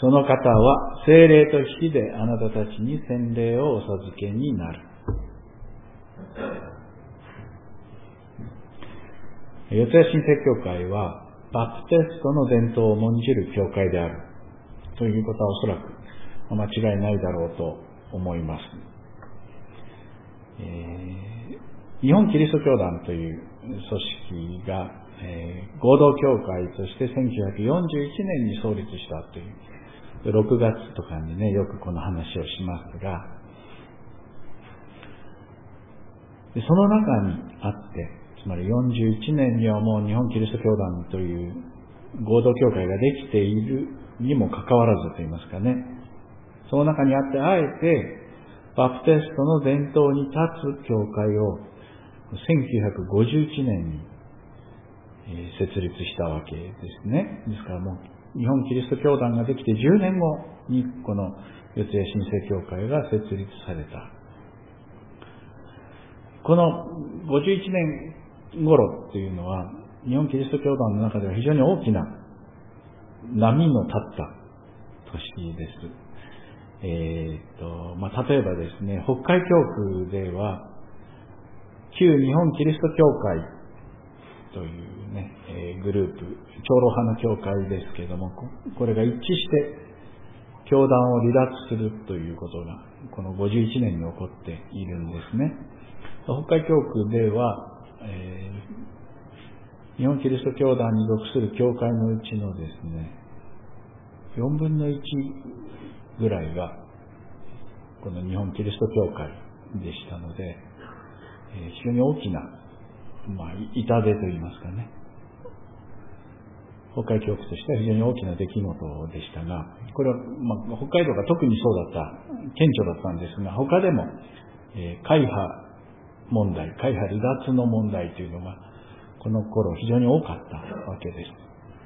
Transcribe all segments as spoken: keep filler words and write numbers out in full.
その方は聖霊と火であなたたちに洗礼をお授けになる。四谷新生教会はバプテストの伝統を重んじる教会であるということはおそらく間違いないだろうと思います。えー、日本キリスト教団という組織が、えー、合同教会としてせんきゅうひゃくよんじゅういちねんに創立したという、ろくがつとかにね、よくこの話をしますが、でその中にあって、つまりよんじゅういちねんにはもう日本キリスト教団という合同教会ができているにもかかわらずといいますかね、その中にあってあえてバプテストの伝統に立つ教会をせんきゅうひゃくごじゅういちねんに設立したわけですね。ですからもう日本キリスト教団ができてじゅうねんごにこの四谷新生教会が設立された。このごじゅういちねん頃っていうのは日本キリスト教団の中では非常に大きな波の立った年です。えーとまあ、例えばですね、北海教区では旧日本キリスト教会というね、えー、グループ、長老派の教会ですけれども、これが一致して教団を離脱するということがこのごじゅういちねんに起こっているんですね。北海教区では、えー、日本キリスト教団に属する教会のうちのですね、よんぶんのいちぐらいがこの日本キリスト教会でしたので、えー、非常に大きな、まあ、痛手といいますかね、北海教区としては非常に大きな出来事でしたが、これは、まあ、北海道が特にそうだった、顕著だったんですが、他でも、えー、会派問題、会派離脱の問題というのがこの頃非常に多かったわけです。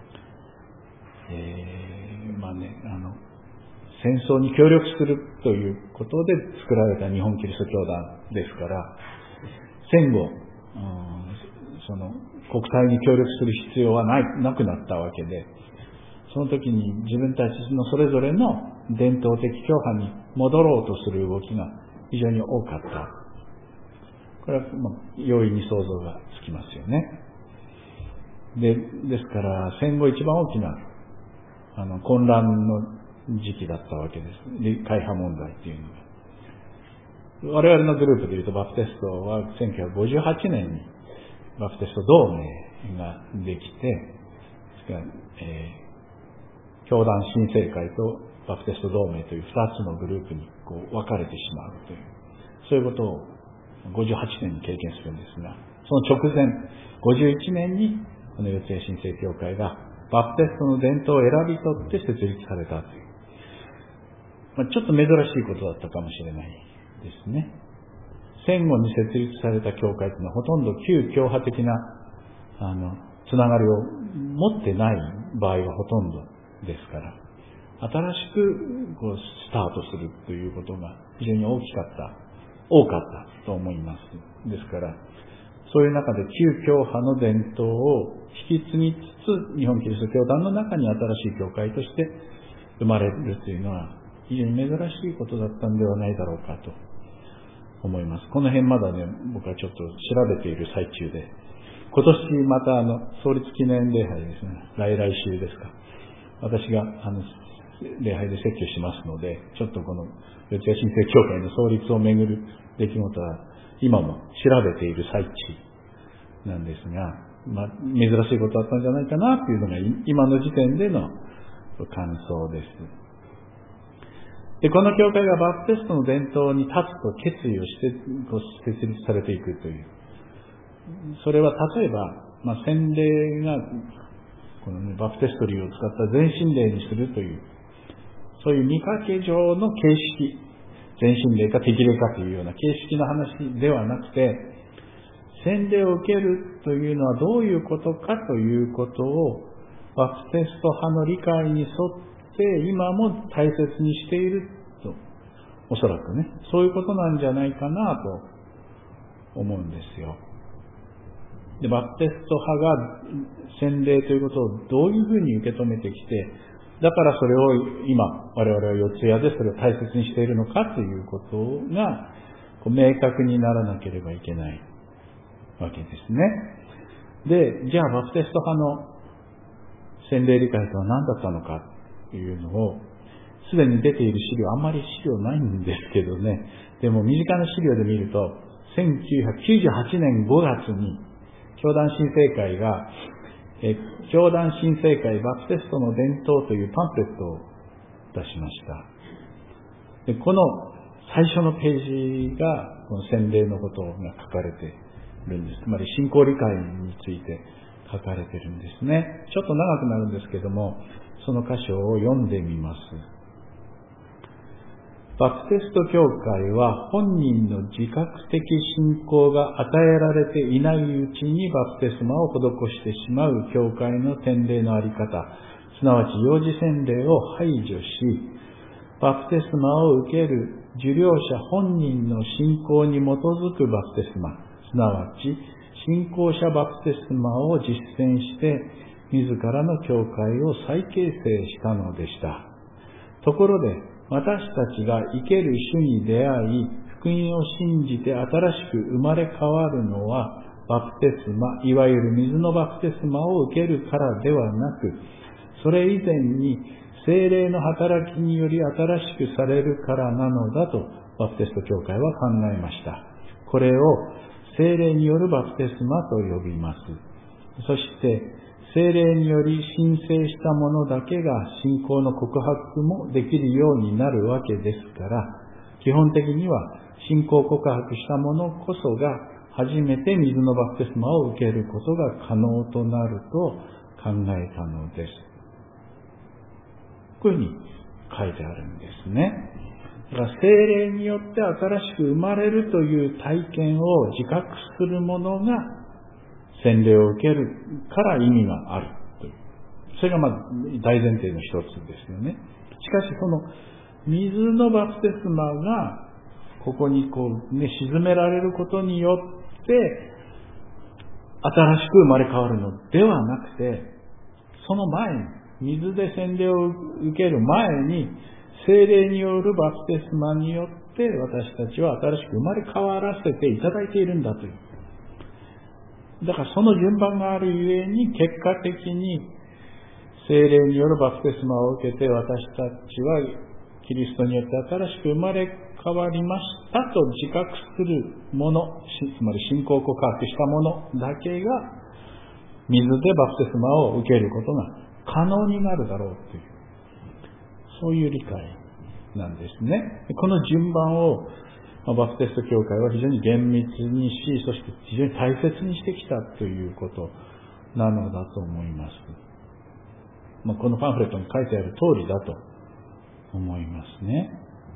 えー、まあね、あの戦争に協力するということで作られた日本キリスト教団ですから、戦後、うん、その国際に協力する必要はない、なくなったわけで、その時に自分たちのそれぞれの伝統的教派に戻ろうとする動きが非常に多かった。これは、まあ、容易に想像がつきますよね。で、ですから戦後一番大きなあの混乱の時期だったわけです。会派問題っていうのが。我々のグループでいうとバプテストはせんきゅうひゃくごじゅうはちねんにバプテスト同盟ができて、ですから、えー、教団新生会とバプテスト同盟というふたつのグループにこう分かれてしまうという、そういうことをごじゅうはちねんに経験するんですが、その直前、ごじゅういちねんにこの四谷新生教会がバプテストの伝統を選び取って設立されたという、まあ、ちょっと珍しいことだったかもしれないですね。戦後に設立された教会というのはほとんど旧教派的なあのつながりを持ってない場合がほとんどですから、新しくこうスタートするということが非常に大きかった多かったと思います。ですからそういう中で旧教派の伝統を引き継ぎつつ、日本キリスト教団の中に新しい教会として生まれるというのは非常に珍しいことだったんではないだろうかと思います。この辺まだね、僕はちょっと調べている最中で、今年またあの創立記念礼拝ですね、来来週ですか、私があの礼拝で説教しますので、ちょっとこの四谷新生教会の創立をめぐる出来事は今も調べている最中なんですが、まあ、珍しいことだったんじゃないかなというのが今の時点での感想です。で、この教会がバプテストの伝統に立つと決意をして設立されていくという、それは例えば、まあ、洗礼がこの、ね、バプテストリーを使った全身礼にするという、そういう見かけ上の形式、全身礼か適礼かというような形式の話ではなくて、洗礼を受けるというのはどういうことかということをバプテスト派の理解に沿って今も大切にしていると、おそらくね、そういうことなんじゃないかなと思うんですよ。で、バプテスト派が洗礼ということをどういうふうに受け止めてきて、 だからそれを今、我々は四谷でそれを大切にしているのかということが、こう明確にならなければいけないわけですね。で、じゃあバプテスト派の洗礼理解とは何だったのかというのを、すでに出ている資料、あんまり資料ないんですけどね、でも身近な資料で見ると、せんきゅうひゃくきゅうじゅうはちねんごがつに、教団新生会が、え教団新生会バプテストの伝統というパンフレットを出しました。でこの最初のページが、この洗礼のことが書かれているんです。つまり信仰理解について書かれているんですね。ちょっと長くなるんですけども、その箇所を読んでみます。バプテスト教会は本人の自覚的信仰が与えられていないうちにバプテスマを施してしまう教会の典礼のあり方、すなわち幼児洗礼を排除し、バプテスマを受ける受領者本人の信仰に基づくバプテスマ、すなわち信仰者バプテスマを実践して、自らの教会を再形成したのでした。ところで、私たちが生ける主に出会い、福音を信じて新しく生まれ変わるのは、バプテスマ、いわゆる水のバプテスマを受けるからではなく、それ以前に聖霊の働きにより新しくされるからなのだと、バプテスト教会は考えました。これを聖霊によるバプテスマと呼びます。そして、聖霊により申請したものだけが信仰の告白もできるようになるわけですから、基本的には信仰告白したものこそが初めて水のバプテスマを受けることが可能となると考えたのです。こういうふうに書いてあるんですね。だから聖霊によって新しく生まれるという体験を自覚するものが洗礼を受けるから意味があるという。それがまず大前提の一つですよね。しかしその水のバプテスマがここにこうね、沈められることによって新しく生まれ変わるのではなくて、その前に、水で洗礼を受ける前に、聖霊によるバプテスマによって私たちは新しく生まれ変わらせていただいているんだという。だからその順番があるゆえに、結果的に聖霊によるバプテスマを受けて、私たちはキリストによって新しく生まれ変わりましたと自覚するもの、つまり信仰告白したものだけが水でバプテスマを受けることが可能になるだろうという、そういう理解なんですね。この順番をバプテスト教会は非常に厳密にし、そして非常に大切にしてきたということなのだと思います。まあ、このパンフレットに書いてある通りだと思いますね。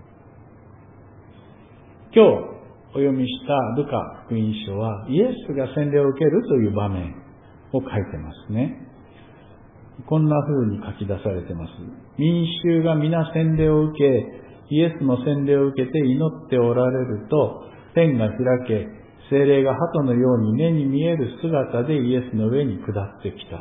今日お読みしたルカ福音書は、イエスが洗礼を受けるという場面を書いてますね。こんな風に書き出されてます。民衆が皆洗礼を受け、イエスの洗礼を受けて祈っておられると、天が開け、聖霊が鳩のように目に見える姿でイエスの上に下ってきた。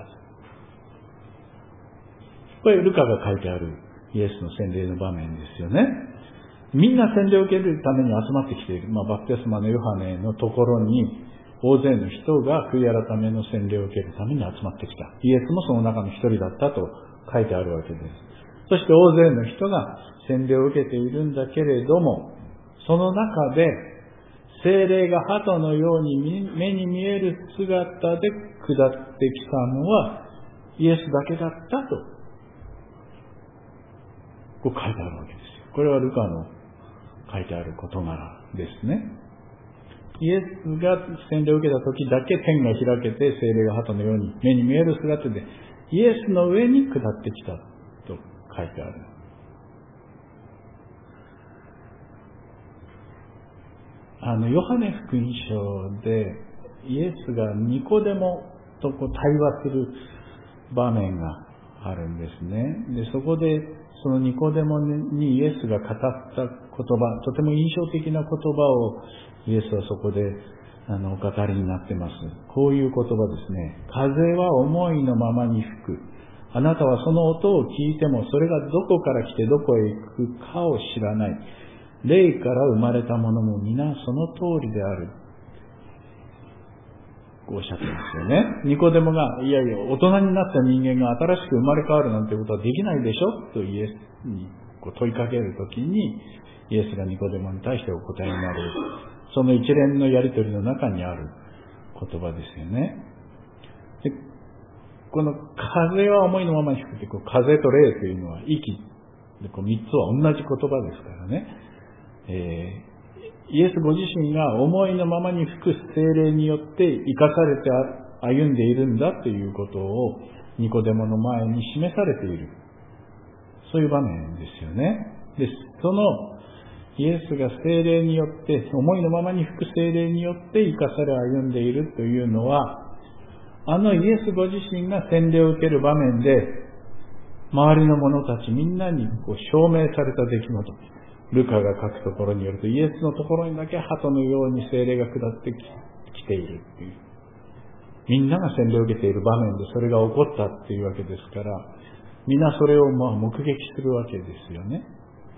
これルカが書いてあるイエスの洗礼の場面ですよね。みんな洗礼を受けるために集まってきている。まあ、バプテスマのヨハネのところに、大勢の人が悔い改めの洗礼を受けるために集まってきた。イエスもその中の一人だったと書いてあるわけです。そして大勢の人が洗礼を受けているんだけれども、その中で聖霊が鳩のように目に見える姿で下ってきたのはイエスだけだったとこう書いてあるわけですよ。これはルカの書いてある事柄ですね。イエスが洗礼を受けた時だけ天が開けて聖霊が鳩のように目に見える姿でイエスの上に下ってきたと書いてある。あのヨハネ福音書でイエスがニコデモとこう対話する場面があるんですね。でそこでそのニコデモにイエスが語った言葉、とても印象的な言葉をイエスはそこであのお語りになってます。こういう言葉ですね。風は思いのままに吹く。 あなたはその音を聞いても、それがどこから来てどこへ行くかを知らない。霊から生まれたものも皆その通りである。おっしゃってますよね。ニコデモが、いやいや、大人になった人間が新しく生まれ変わるなんてことはできないでしょとイエスにこう問いかけるときに、イエスがニコデモに対してお答えになる。その一連のやりとりの中にある言葉ですよね。でこの風は思いのままに吹くって、こう風と霊というのは息で、こう三つは同じ言葉ですからね。えーイエスご自身が思いのままに吹く聖霊によって生かされて歩んでいるんだということをニコデモの前に示されている。そういう場面ですよね。で、そのイエスが聖霊によって、思いのままに吹く聖霊によって生かされ歩んでいるというのは、あのイエスご自身が洗礼を受ける場面で、周りの者たちみんなにこう証明された出来事。ルカが書くところによると、イエスのところにだけ鳩のように聖霊が下ってきているっていう。みんなが洗礼を受けている場面でそれが起こったっていうわけですから、みんなそれをまあ目撃するわけですよね。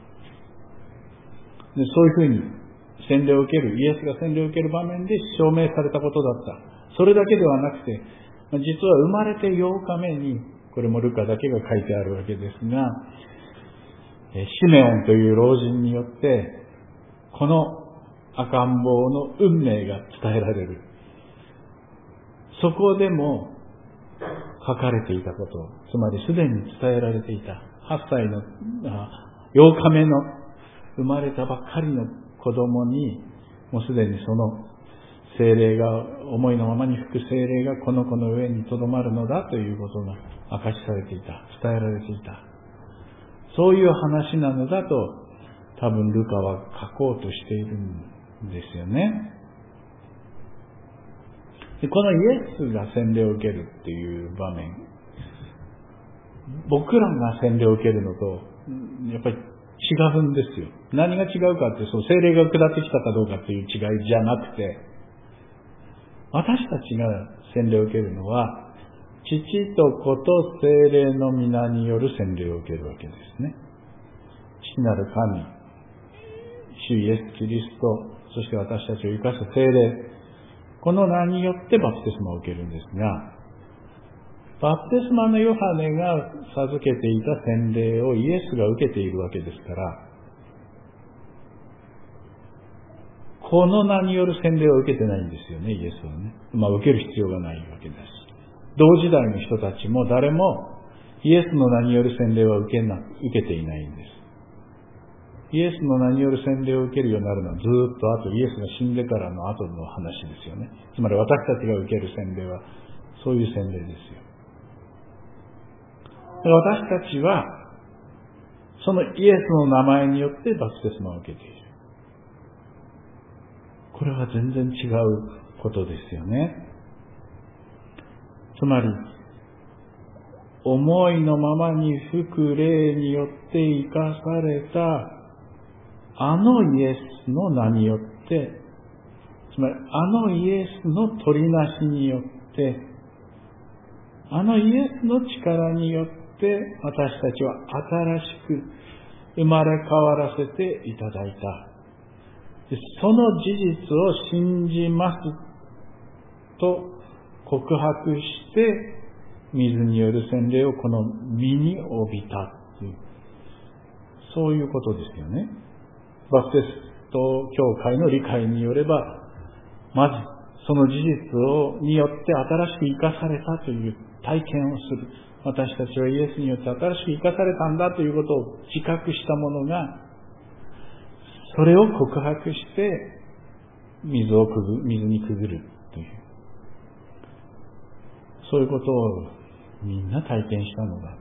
で、そういうふうに洗礼を受ける、イエスが洗礼を受ける場面で証明されたことだった。それだけではなくて、実は生まれてようかめに、これもルカだけが書いてあるわけですが、シメオンという老人によって、この赤ん坊の運命が伝えられる。そこでも書かれていたこと、つまりすでに伝えられていた、はっさいの、ようかめの生まれたばっかりの子供に、もうすでにその聖霊が、思いのままに吹く聖霊がこの子の上に留まるのだということが明かしされていた、伝えられていた。そういう話なのだと、多分ルカは書こうとしているんですよね。でこのイエスが洗礼を受けるっていう場面、僕らが洗礼を受けるのと、やっぱり違うんですよ。何が違うかって、その聖霊が下ってきたかどうかっていう違いじゃなくて、私たちが洗礼を受けるのは、父と子と聖霊の皆による洗礼を受けるわけですね。父なる神、主イエス・キリスト、そして私たちを生かす聖霊、この名によってバプテスマを受けるんですが、バプテスマのヨハネが授けていた洗礼をイエスが受けているわけですから、この名による洗礼は受けてないんですよね、イエスはね。まあ受ける必要がないわけです。同時代の人たちも誰もイエスの名による洗礼は受けな、受けていないんです。イエスの名による洗礼を受けるようになるのはずっと後、イエスが死んでからの後の話ですよね。つまり私たちが受ける洗礼はそういう洗礼ですよ。私たちはそのイエスの名前によってバプテスマを受けている。これは全然違うことですよね。つまり、思いのままに吹く霊によって生かされた、あのイエスの名によって、つまり、あのイエスの取りなしによって、あのイエスの力によって、私たちは新しく生まれ変わらせていただいた。その事実を信じますと、告白して水による洗礼をこの身に帯びたという、そういうことですよね。バプテスト教会の理解によれば、まずその事実をによって新しく生かされたという体験をする。私たちはイエスによって新しく生かされたんだということを自覚した者が、それを告白して水をくぐ水にくぐるという、そういうことをみんな体験したのだ。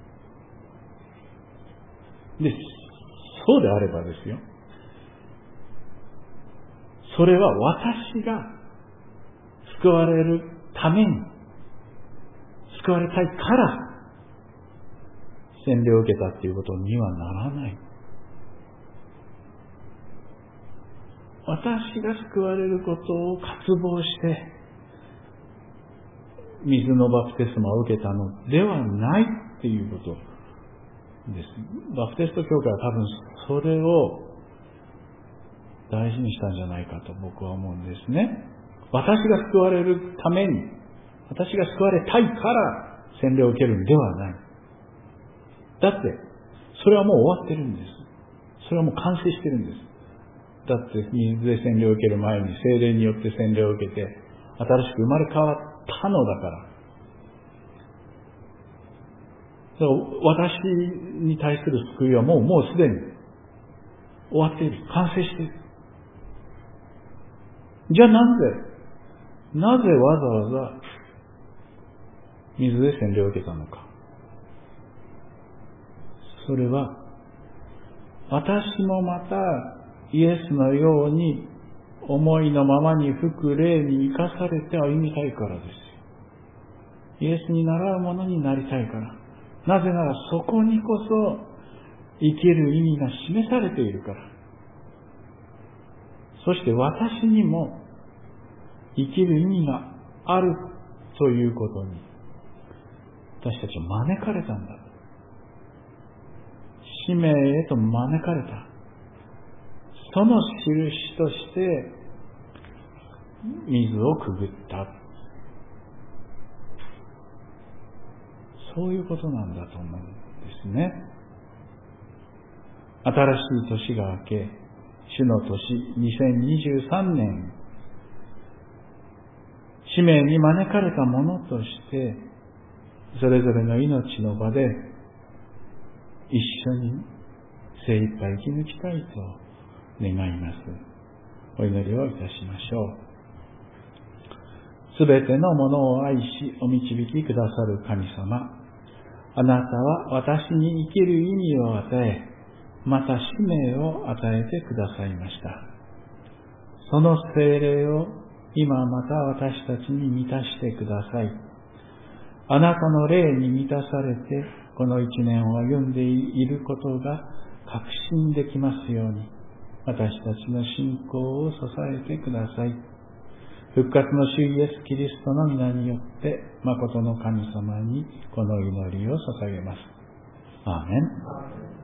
で、そうであればですよ。それは私が救われるために、救われたいから洗礼を受けたということにはならない。私が救われることを渇望して、 水のバプテスマを受けたのではないっていうことです。バプテスト教会は多分それを大事にしたんじゃないかと僕は思うんですね。私が救われるために、私が救われたいから洗礼を受けるんではない。だって、それはもう終わってるんです。それはもう完成してるんです。だって水で洗礼を受ける前に聖霊によって洗礼を受けて新しく生まれ変わったのだから。だから私に対する救いはもう、もうすでに終わっている。完成している。じゃあなぜ、なぜわざわざ水で洗礼を受けたのか。それは、私もまたイエスのように思いのままに吹く霊に生かされて歩みたいからですよ。イエスに倣うものになりたいから。なぜならそこにこそ生きる意味が示されているから。そして私にも生きる意味があるということに私たちは招かれたんだ。使命へと招かれた。その印として水をくぐった。そういうことなんだと思うんですね。新しい年が明け、主の年にせんにじゅうさんねん、使命に招かれたものとして、それぞれの命の場で一緒に精一杯生き抜きたいと願います。お祈りをいたしましょう。すべてのものを愛しお導きくださる神様、あなたは私に生きる意味を与え、また使命を与えてくださいました。その聖霊を今また私たちに満たしてください。あなたの霊に満たされて、この一年を歩んでいることが確信できますように、私たちの信仰を支えてください。復活の主イエス・キリストの皆によって、誠の神様にこの祈りを捧げます。アーメン。